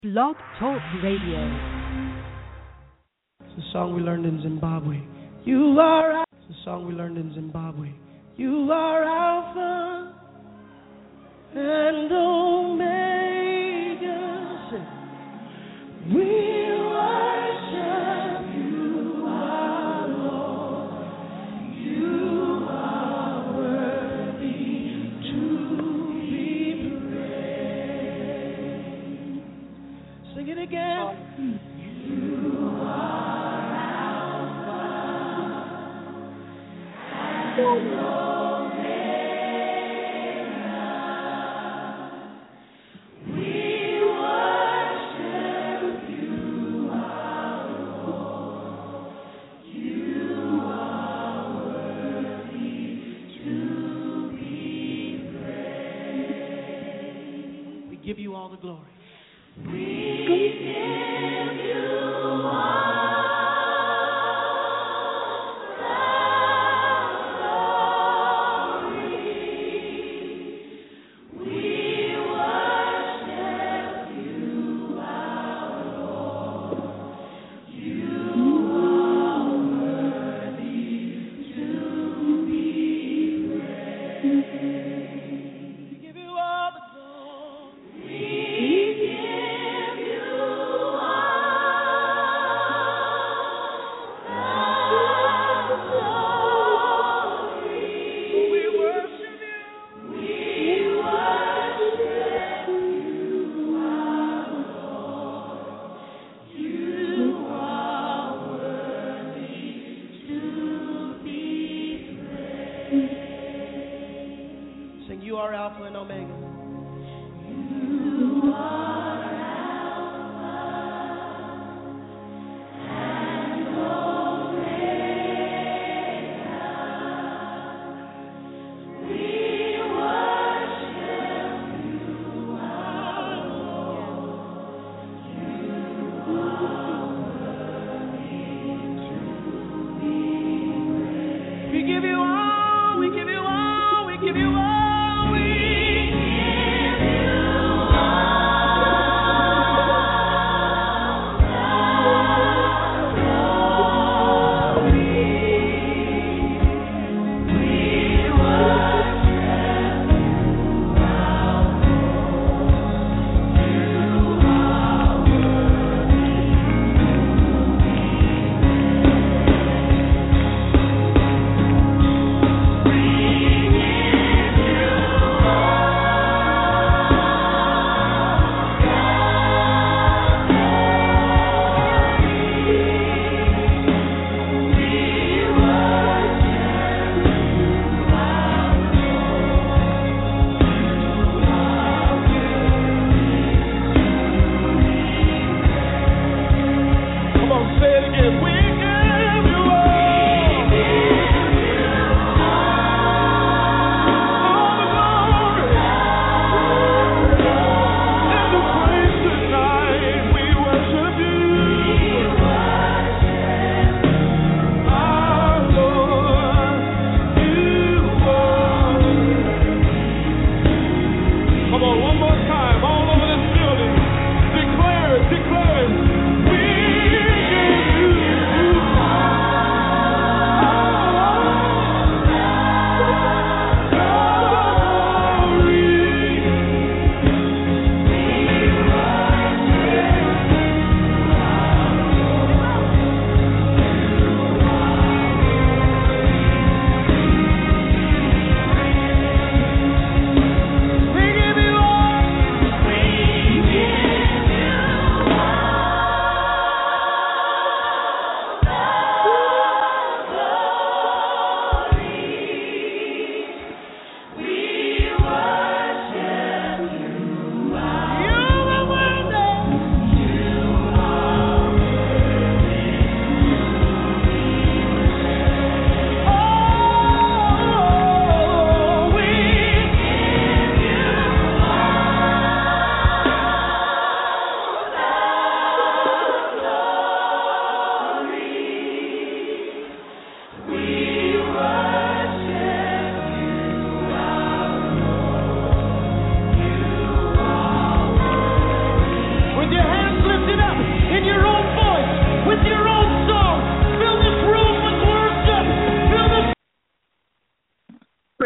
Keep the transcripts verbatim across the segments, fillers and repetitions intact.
Blog Talk Radio. It's a song we learned in Zimbabwe. You are. It's a song we learned in Zimbabwe. You are Alpha and Omega. Sing. We worship you, our Lord. You are worthy to be praised. Sing it again. You are Alpha and Omega. We worship you, our Lord. You are worthy to be praised. We give you all the glory. We give you all we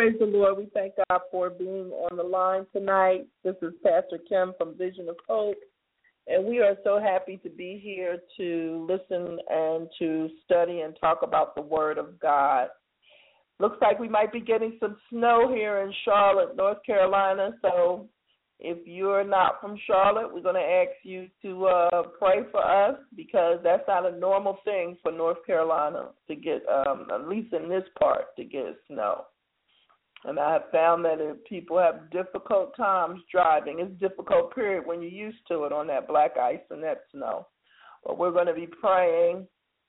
Praise the Lord. We thank God for being on the line tonight. This is Pastor Kim from Vision of Hope, and we are so happy to be here to listen and to study and talk about the Word of God. Looks like we might be getting some snow here in Charlotte, North Carolina, so if you're not from Charlotte, we're going to ask you to uh, pray for us because that's not a normal thing for North Carolina to get, um, at least in this part, to get snow. And I have found that if people have difficult times driving, it's a difficult period when you're used to it on that black ice and that snow. But we're going to be praying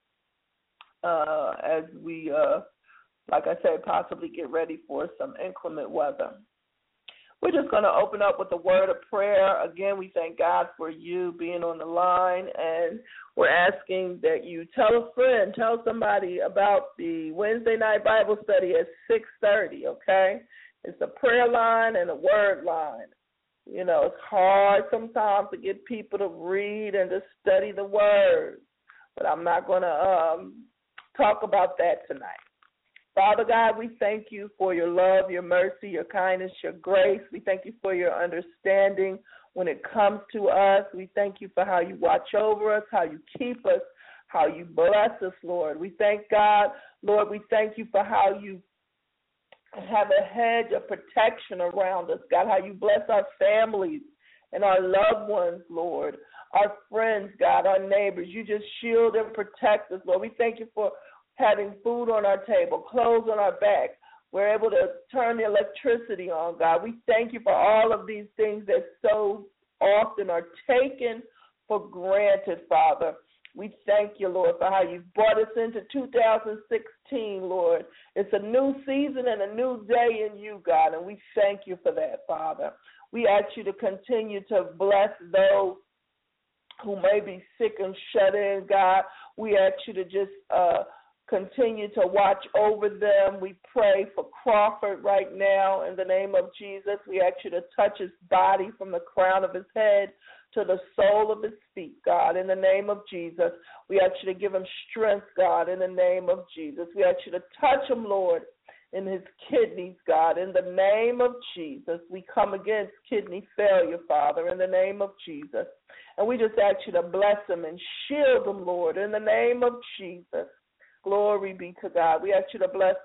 uh, as we, uh, like I said, possibly get ready for some inclement weather. We're just going to open up with a word of prayer. Again, we thank God for you being on the line, and we're asking that you tell a friend, tell somebody about the Wednesday night Bible study at six thirty, okay? It's a prayer line and a word line. You know, it's hard sometimes to get people to read and to study the word, but I'm not going to um, talk about that tonight. Father God, we thank you for your love, your mercy, your kindness, your grace. We thank you for your understanding when it comes to us. We thank you for how you watch over us, how you keep us, how you bless us, Lord. We thank God, Lord, we thank you for how you have a hedge of protection around us, God, how you bless our families and our loved ones, Lord, our friends, God, our neighbors. You just shield and protect us, Lord. We thank you for having food on our table, clothes on our back. We're able to turn the electricity on, God. We thank you for all of these things that so often are taken for granted, Father. We thank you, Lord, for how you've brought us into two thousand sixteen, Lord. It's a new season and a new day in you, God, and we thank you for that, Father. We ask you to continue to bless those who may be sick and shut in, God. We ask you to just uh, continue to watch over them. We pray for Crawford right now in the name of Jesus. We ask you to touch his body from the crown of his head to the sole of his feet, God, in the name of Jesus. We ask you to give him strength, God, in the name of Jesus. We ask you to touch him, Lord, in his kidneys, God, in the name of Jesus. We come against kidney failure, Father, in the name of Jesus. And we just ask you to bless him and shield him, Lord, in the name of Jesus. Glory be to God. We ask you to bless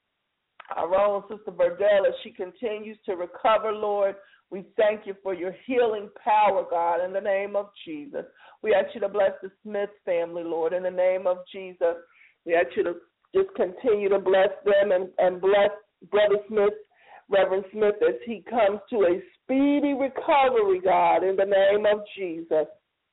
our own Sister Verdell as she continues to recover, Lord. We thank you for your healing power, God, in the name of Jesus. We ask you to bless the Smith family, Lord, in the name of Jesus. We ask you to just continue to bless them and, and bless Brother Smith, Reverend Smith, as he comes to a speedy recovery, God, in the name of Jesus.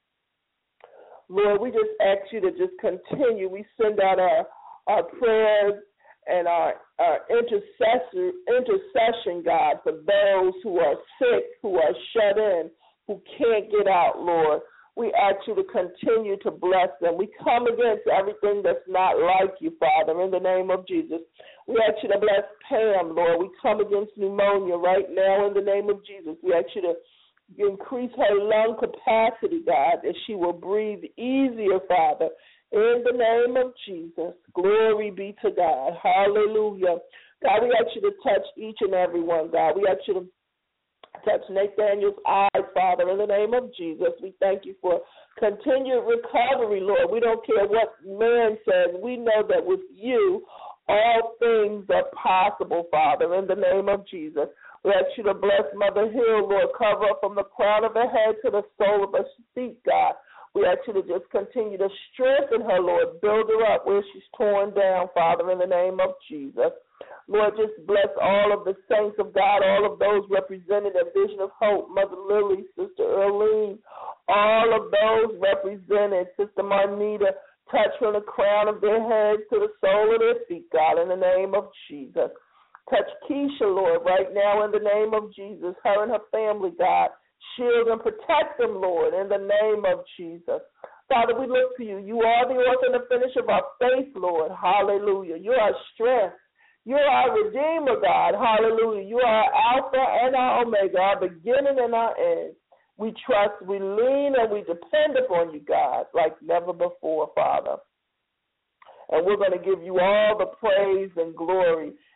Lord, we just ask you to just continue. We send out our, our prayers and our, our intercessor, intercession, God, for those who are sick, who are shut in, who can't get out, Lord. We ask you to continue to bless them. We come against everything that's not like you, Father, in the name of Jesus. We ask you to bless Pam, Lord. We come against pneumonia right now in the name of Jesus. We ask you to increase her lung capacity, God, that she will breathe easier, Father, in the name of Jesus. Glory be to God. Hallelujah. God, we ask you to touch each and every one, God. We ask you to touch Nathaniel's eyes, Father, in the name of Jesus. We thank you for continued recovery, Lord. We don't care what man says. We know that with you, all things are possible, Father, in the name of Jesus. We ask you to bless Mother Hill, Lord, cover her from the crown of her head to the sole of her feet, God. We ask you to just continue to strengthen her, Lord, build her up where she's torn down, Father, in the name of Jesus. Lord, just bless all of the saints of God, all of those represented at Vision of Hope, Mother Lily, Sister Earlene, all of those represented, Sister Marnita, touch from the crown of their heads to the sole of their feet, God, in the name of Jesus. Touch Keisha, Lord, right now in the name of Jesus. Her and her family, God. Shield and protect them, Lord, in the name of Jesus. Father, we look to you. You are the author and the finisher of our faith, Lord. Hallelujah. You are our strength. You are our Redeemer, God. Hallelujah. You are our Alpha and our Omega, our beginning and our end. We trust, we lean, and we depend upon you, God, like never before, Father. And we're going to give you all the praise and glory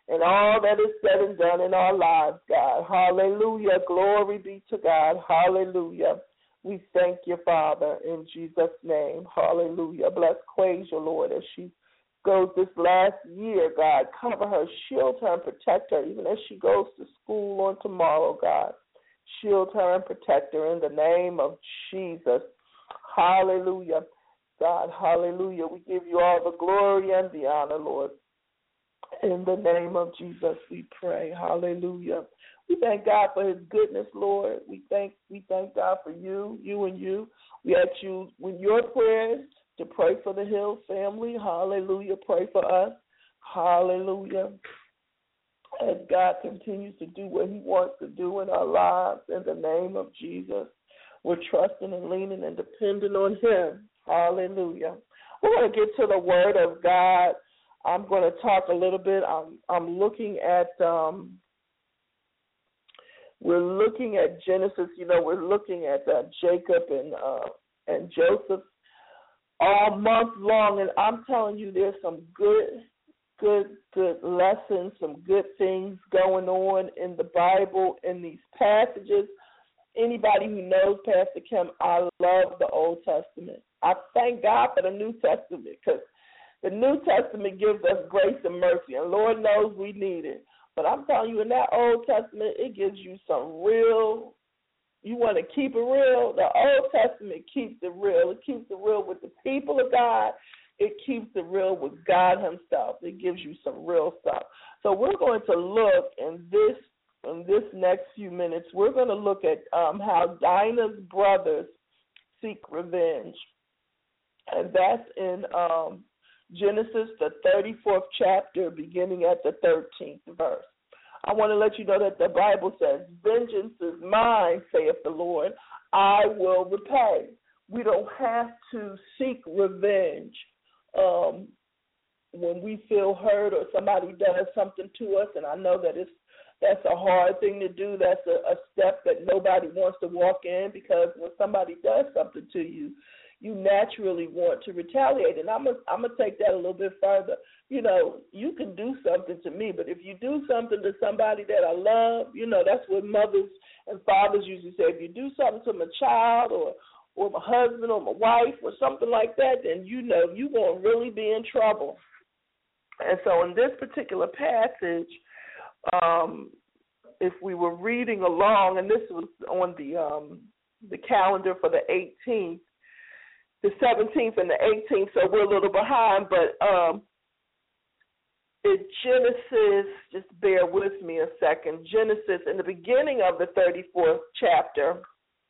and all that is said and done in our lives, God. Hallelujah. Glory be to God. Hallelujah. We thank you, Father, in Jesus' name. Hallelujah. Bless Quasia, Lord, as she goes this last year, God. Cover her, shield her, and protect her, even as she goes to school on tomorrow, God. Shield her and protect her in the name of Jesus. Hallelujah. God, hallelujah. We give you all the glory and the honor, Lord. In the name of Jesus, we pray. Hallelujah. We thank God for his goodness, Lord. We thank we thank God for you, you and you. We ask you with your prayers to pray for the Hill family. Hallelujah. Pray for us. Hallelujah. As God continues to do what he wants to do in our lives, in the name of Jesus, we're trusting and leaning and depending on him. Hallelujah. We're going to get to the word of God. I'm going to talk a little bit. I'm, I'm looking at, um, we're looking at Genesis. You know, we're looking at uh, Jacob and uh, and Joseph all month long, and I'm telling you, there's some good, good, good lessons, some good things going on in the Bible in these passages. Anybody who knows Pastor Kim, I love the Old Testament. I thank God for the New Testament because the New Testament gives us grace and mercy, and Lord knows we need it. But I'm telling you, in that Old Testament, it gives you some real, you want to keep it real, the Old Testament keeps it real. It keeps it real with the people of God. It keeps it real with God himself. It gives you some real stuff. So we're going to look in this in this next few minutes, we're going to look at um, how Dinah's brothers seek revenge. And that's in um, Genesis, the thirty-fourth chapter, beginning at the thirteenth verse. I want to let you know that the Bible says, vengeance is mine, saith the Lord, I will repay. We don't have to seek revenge um, when we feel hurt or somebody does something to us, and I know that it's that's a hard thing to do. That's a, a step that nobody wants to walk in, because when somebody does something to you, you naturally want to retaliate. And I'm going I'm to take that a little bit further. You know, you can do something to me, but if you do something to somebody that I love, you know, that's what mothers and fathers usually say. If you do something to my child or or my husband or my wife or something like that, then you know you're going to really be in trouble. And so in this particular passage, Um, if we were reading along, and this was on the um, the calendar for the eighteenth, the seventeenth and the eighteenth, so we're a little behind, but um, in Genesis, just bear with me a second, Genesis, in the beginning of the thirty-fourth chapter,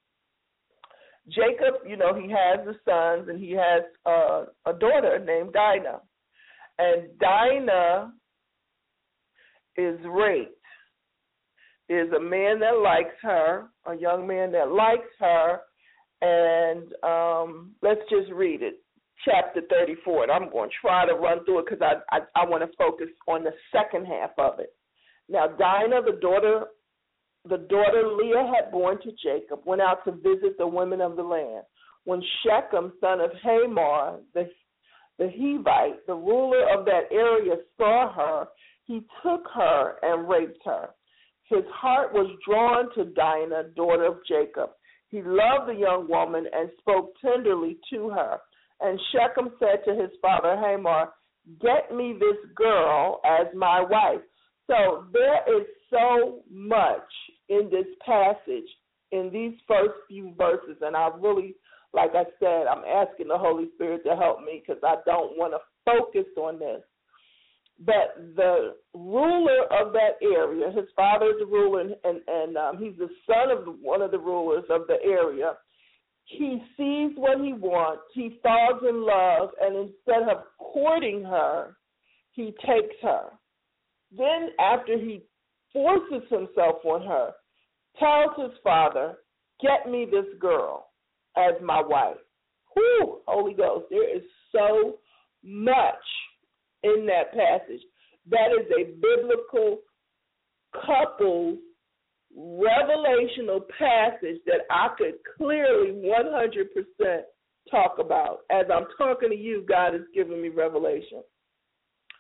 Jacob, you know, he has the sons, and he has uh, a daughter named Dinah, and Dinah is raped. There's a man that likes her, a young man that likes her, and um, let's just read it, chapter thirty-four. And I'm going to try to run through it because I, I, I want to focus on the second half of it. Now, Dinah, the daughter, the daughter Leah had born to Jacob, went out to visit the women of the land. When Shechem, son of Hamor, the, the Hivite, the ruler of that area, saw her, he took her and raped her. His heart was drawn to Dinah, daughter of Jacob. He loved the young woman and spoke tenderly to her. And Shechem said to his father Hamor, get me this girl as my wife. So there is so much in this passage, in these first few verses, and I really, like I said, I'm asking the Holy Spirit to help me because I don't want to focus on this. But the ruler of that area, his father is the ruler, and, and, and um, he's the son of the, one of the rulers of the area. He sees what he wants. He falls in love, and instead of courting her, he takes her. Then after he forces himself on her, tells his father, get me this girl as my wife. Whew, Holy Ghost, there is so much in that passage. That is a biblical couple revelational passage that I could clearly one hundred percent talk about. As I'm talking to you, God is giving me revelation.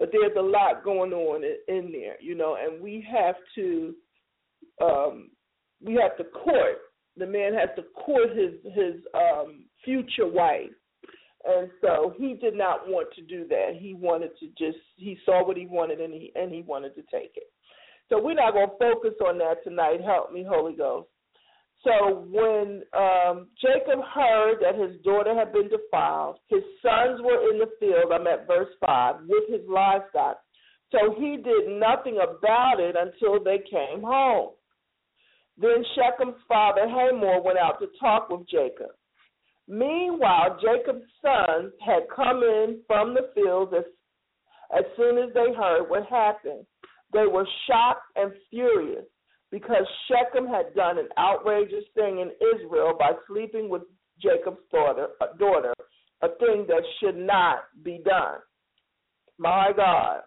but there's a lot going on in, in there, you know, and we have to um, we have to court. The man has to court his his um, future wife, and so he did not want to do that. He wanted to just he saw what he wanted and he and he wanted to take it. So we're not going to focus on that tonight. Help me, Holy Ghost. So when um, Jacob heard that his daughter had been defiled, his sons were in the field, I'm at verse five, with his livestock. So he did nothing about it until they came home. Then Shechem's father Hamor went out to talk with Jacob. Meanwhile, Jacob's sons had come in from the fields as, as soon as they heard what happened. They were shocked and furious, because Shechem had done an outrageous thing in Israel by sleeping with Jacob's daughter, a daughter, a thing that should not be done. My God.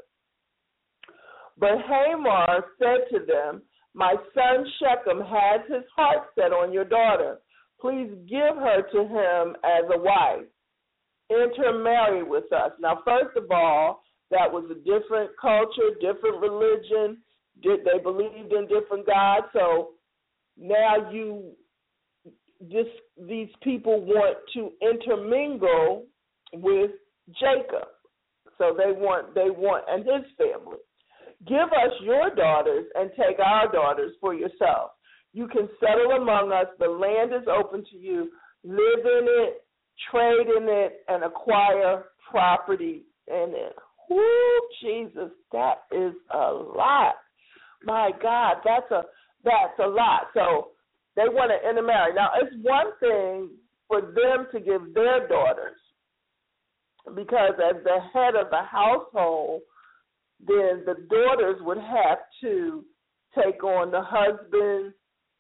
But Hamor said to them, my son Shechem has his heart set on your daughter. Please give her to him as a wife. Intermarry with us. Now, first of all, that was a different culture, different religion. They believed in different gods, so now you, this, these people want to intermingle with Jacob. So they want, they want, and his family. Give us your daughters and take our daughters for yourself. You can settle among us. The land is open to you. Live in it, trade in it, and acquire property in it. Whoo, Jesus, that is a lot. My God, that's a that's a lot. So they want to intermarry. Now, it's one thing for them to give their daughters, because as the head of the household, then the daughters would have to take on the husband's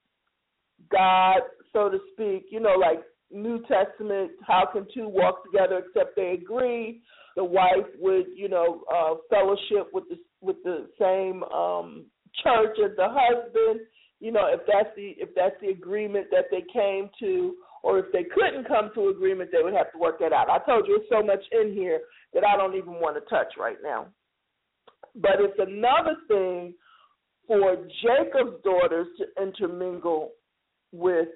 God, so to speak. You know, like New Testament, how can two walk together except they agree? The wife would, you know, uh, fellowship with the with the same um, church as the husband. You know, if that's the if that's the agreement that they came to, or if they couldn't come to agreement, they would have to work that out. I told you there's so much in here that I don't even want to touch right now. But it's another thing for Jacob's daughters to intermingle with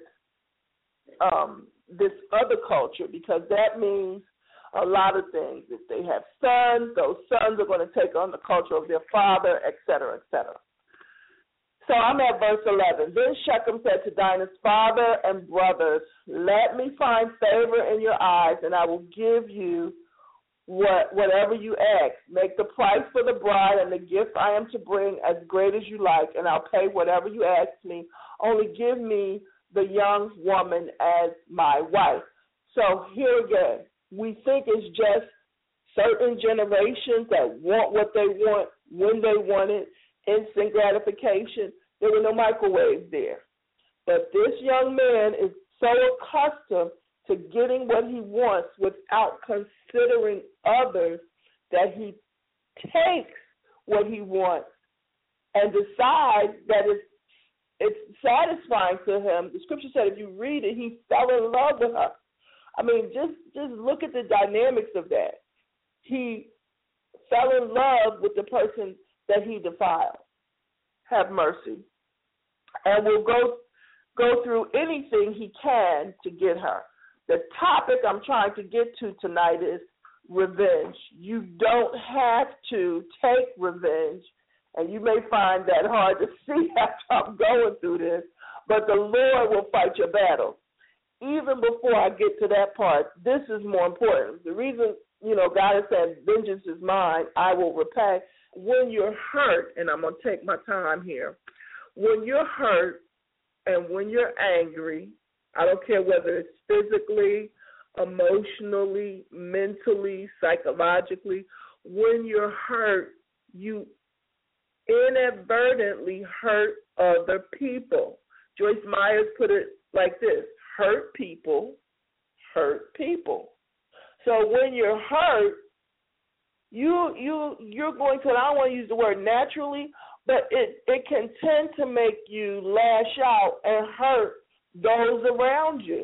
um, this other culture, because that means a lot of things. If they have sons, those sons are going to take on the culture of their father, et cetera, et cetera. So I'm at verse eleven. Then Shechem said to Dinah's father and brothers, let me find favor in your eyes, and I will give you what whatever you ask. Make the price for the bride and the gift I am to bring as great as you like, and I'll pay whatever you ask me. Only give me the young woman as my wife. So here again, we think it's just certain generations that want what they want, when they want it, instant gratification. There were no microwaves there. But this young man is so accustomed to getting what he wants without considering others that he takes what he wants and decides that it's, it's satisfying to him. The scripture said if you read it, he fell in love with her. I mean, just, just look at the dynamics of that. He fell in love with the person that he defiled. Have mercy. And will go go through anything he can to get her. The topic I'm trying to get to tonight is revenge. You don't have to take revenge, and you may find that hard to see after I'm going through this, but the Lord will fight your battle. Even before I get to that part, this is more important. The reason, you know, God has said, vengeance is mine, I will repay. When you're hurt, and I'm going to take my time here, when you're hurt and when you're angry, I don't care whether it's physically, emotionally, mentally, psychologically, when you're hurt, you inadvertently hurt other people. Joyce Myers put it like this: hurt people, hurt people. So when you're hurt, you you you're going to, I don't want to use the word naturally, but it, it can tend to make you lash out and hurt those around you.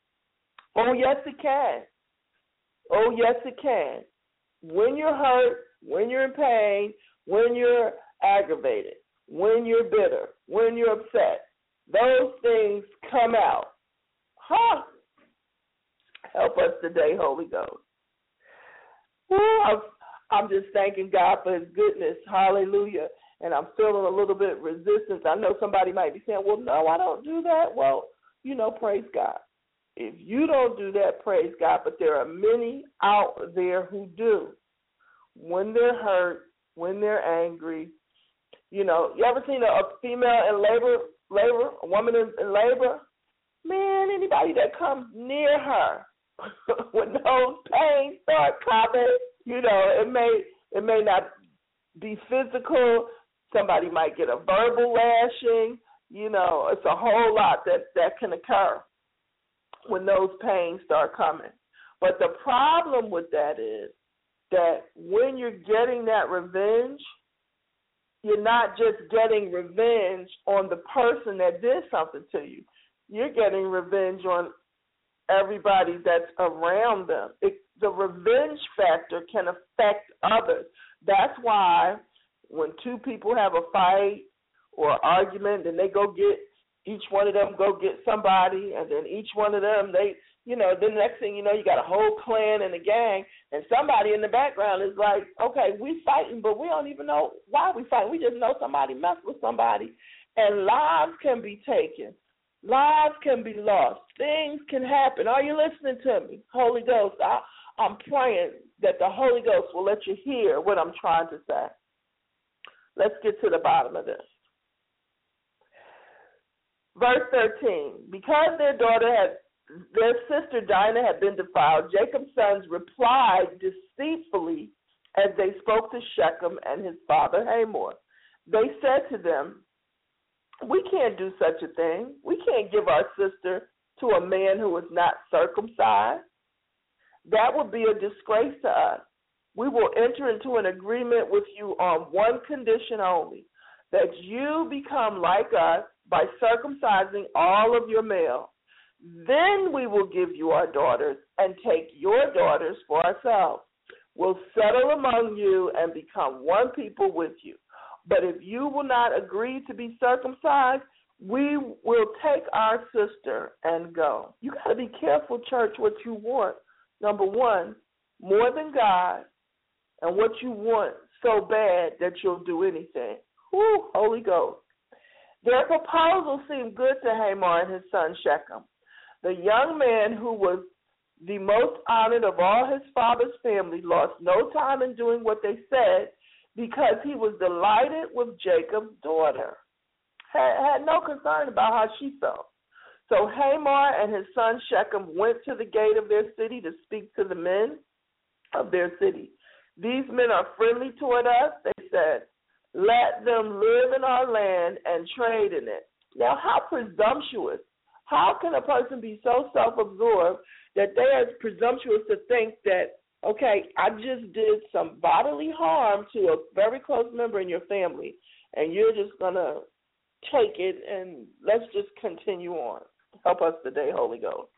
Oh, yes, it can. Oh, yes, it can. When you're hurt, when you're in pain, when you're aggravated, when you're bitter, when you're upset, those things come out. Huh? Help us today, Holy Ghost. Woo, I'm, I'm just thanking God for his goodness. Hallelujah. And I'm feeling a little bit resistance. I know somebody might be saying, well, no, I don't do that. Well, you know, praise God. If you don't do that, praise God. But there are many out there who do. When they're hurt, when they're angry. You know, you ever seen a, a female in labor, labor, a woman in, in labor? Man, anybody that comes near her when those pains start coming, you know, it may it may not be physical. Somebody might get a verbal lashing. You know, it's a whole lot that, that can occur when those pains start coming. But the problem with that is that when you're getting that revenge, you're not just getting revenge on the person that did something to you. You're getting revenge on everybody that's around them. It, the revenge factor can affect others. That's why when two people have a fight or an argument, then they go get, each one of them go get somebody, and then each one of them, they, you know, the next thing you know, you got a whole clan and a gang, and somebody in the background is like, okay, we fighting, but we don't even know why we fighting. We just know somebody messed with somebody, and lives can be taken. Lives can be lost. Things can happen. Are you listening to me? Holy Ghost, I, I'm praying that the Holy Ghost will let you hear what I'm trying to say. Let's get to the bottom of this. Verse thirteen, because their daughter had, their sister Dinah had been defiled, Jacob's sons replied deceitfully as they spoke to Shechem and his father Hamor. They said to them, we can't do such a thing. We can't give our sister to a man who is not circumcised. That would be a disgrace to us. We will enter into an agreement with you on one condition only, that you become like us by circumcising all of your males. Then we will give you our daughters and take your daughters for ourselves. We'll settle among you and become one people with you. But if you will not agree to be circumcised, we will take our sister and go. You got to be careful, church, what you want. Number one, more than God, and what you want so bad that you'll do anything. Whew, Holy Ghost. Their proposal seemed good to Hamor and his son Shechem. The young man who was the most honored of all his father's family lost no time in doing what they said, because he was delighted with Jacob's daughter, had, had no concern about how she felt. So Hamor and his son Shechem went to the gate of their city to speak to the men of their city. These men are friendly toward us, they said. Let them live in our land and trade in it. Now, how presumptuous. How can a person be so self-absorbed that they are presumptuous to think that, okay, I just did some bodily harm to a very close member in your family, and you're just going to take it and let's just continue on. Help us today, Holy Ghost.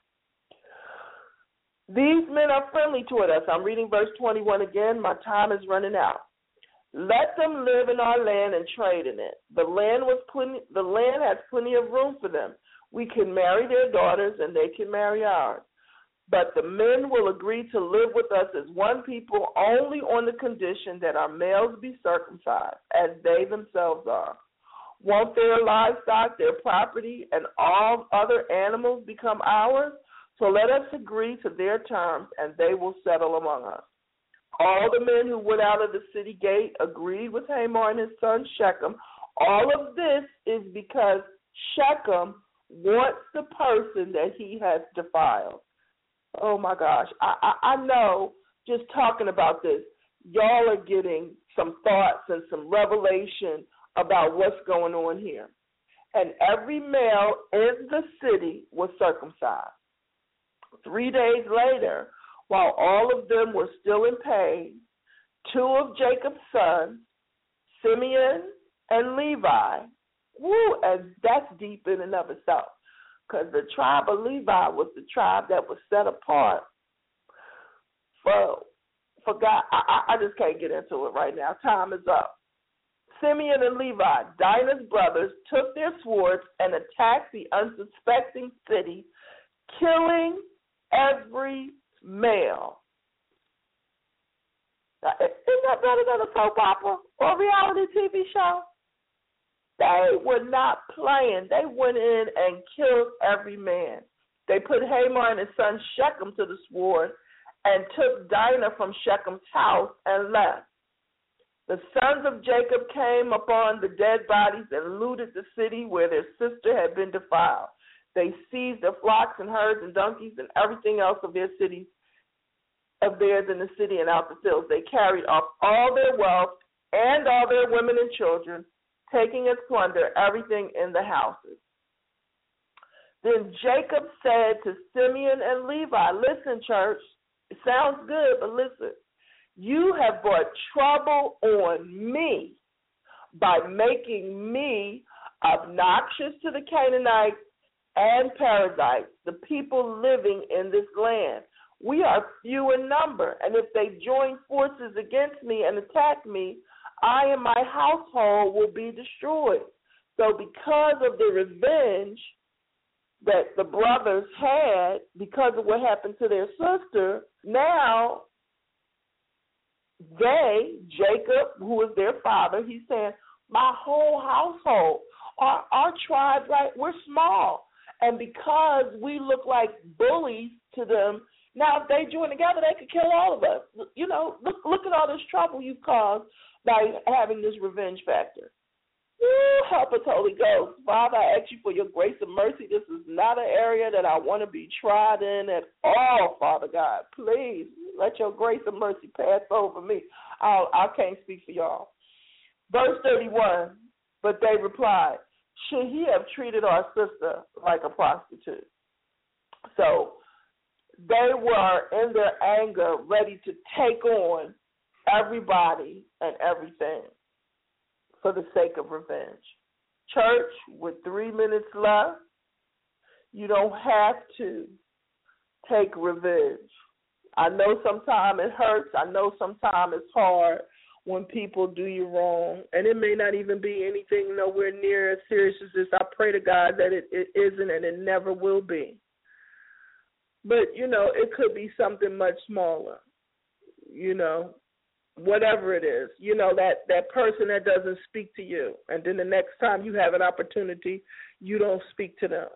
These men are friendly toward us. I'm reading verse twenty-one again. My time is running out. Let them live in our land and trade in it. The land was plenty, the land has plenty of room for them. We can marry their daughters and they can marry ours. But the men will agree to live with us as one people only on the condition that our males be circumcised, as they themselves are. Won't their livestock, their property, and all other animals become ours? So let us agree to their terms, and they will settle among us. All the men who went out of the city gate agreed with Hamor and his son Shechem. All of this is because Shechem wants the person that he has defiled. Oh, my gosh. I, I, I know just talking about this, y'all are getting some thoughts and some revelation about what's going on here. And every male in the city was circumcised. Three days later, while all of them were still in pain, two of Jacob's sons, Simeon and Levi, woo, and that's deep in and of itself, because the tribe of Levi was the tribe that was set apart for, forgot. I, I just can't get into it right now. Time is up. Simeon and Levi, Dinah's brothers, took their swords and attacked the unsuspecting city, killing every male. Now, isn't that better than a soap opera or a reality T V show? They were not playing. They went in and killed every man. They put Hamor and his son Shechem to the sword and took Dinah from Shechem's house and left. The sons of Jacob came upon the dead bodies and looted the city where their sister had been defiled. They seized their flocks and herds and donkeys and everything else of their cities, of theirs in the city and out the fields. They carried off all their wealth and all their women and children, taking as plunder everything in the houses. Then Jacob said to Simeon and Levi, listen, church, it sounds good, but listen. You have brought trouble on me by making me obnoxious to the Canaanites and Perizzites, the people living in this land. We are few in number, and if they join forces against me and attack me, I and my household will be destroyed. So because of the revenge that the brothers had because of what happened to their sister, now they, Jacob, who is their father, he's saying, my whole household, our, our tribe, right, we're small. And because we look like bullies to them, now if they join together, they could kill all of us. You know, look, look at all this trouble you've caused by having this revenge factor. Ooh, help us, Holy Ghost. Father, I ask you for your grace and mercy. This is not an area that I want to be tried in at all, Father God. Please let your grace and mercy pass over me. I'll, I can't speak for y'all. Verse thirty-one, but they replied, should he have treated our sister like a prostitute? So they were, in their anger, ready to take on everybody and everything for the sake of revenge. Church, with three minutes left, you don't have to take revenge. I know sometimes it hurts. I know sometimes it's hard when people do you wrong, and it may not even be anything nowhere near as serious as this. I pray to God that it, it isn't and it never will be. But, you know, it could be something much smaller, you know, whatever it is. You know, that, that person that doesn't speak to you, and then the next time you have an opportunity, you don't speak to them.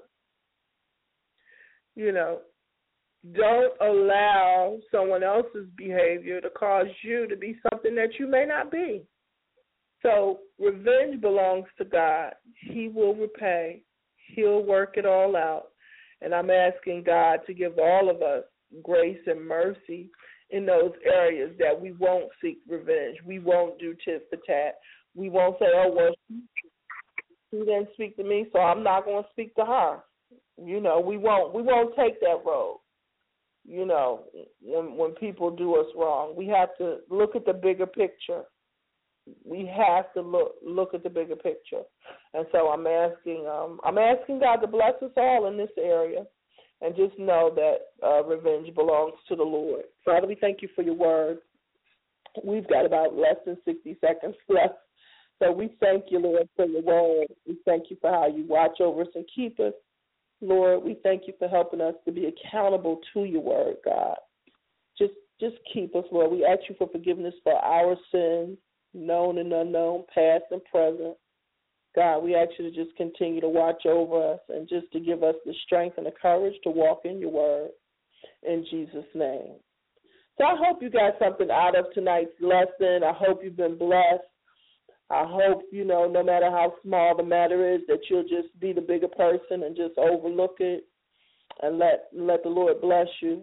You know, don't allow someone else's behavior to cause you to be something that you may not be. So revenge belongs to God. He will repay. He'll work it all out. And I'm asking God to give all of us grace and mercy in those areas that we won't seek revenge. We won't do tit for tat. We won't say, oh, well, she didn't speak to me, so I'm not going to speak to her. You know, we won't we won't take that road. You know, when when people do us wrong, we have to look at the bigger picture. We have to look look at the bigger picture. And so I'm asking um, I'm asking God to bless us all in this area, and just know that uh, revenge belongs to the Lord. Father, we thank you for your word. We've got about less than sixty seconds left. So we thank you, Lord, for your word. We thank you for how you watch over us and keep us. Lord, we thank you for helping us to be accountable to your word, God. Just just keep us, Lord. We ask you for forgiveness for our sins, known and unknown, past and present. God, we ask you to just continue to watch over us and just to give us the strength and the courage to walk in your word. In Jesus' name. So I hope you got something out of tonight's lesson. I hope you've been blessed. I hope, you know, no matter how small the matter is, that you'll just be the bigger person and just overlook it and let let the Lord bless you.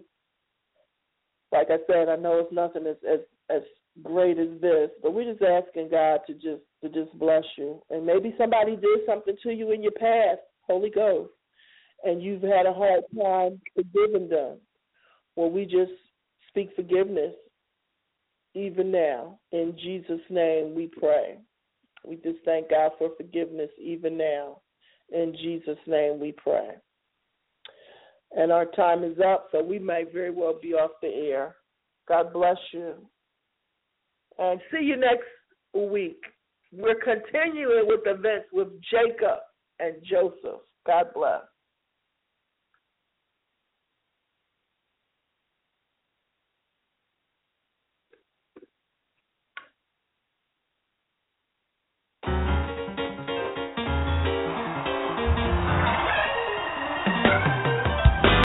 Like I said, I know it's nothing as as, as great as this, but we're just asking God to just to just bless you. And maybe somebody did something to you in your past, Holy Ghost, and you've had a hard time forgiving them. Well, we just speak forgiveness even now. In Jesus' name we pray. We just thank God for forgiveness even now. In Jesus' name we pray. And our time is up, so we may very well be off the air. God bless you. And see you next week. We're continuing with events with Jacob and Joseph. God bless.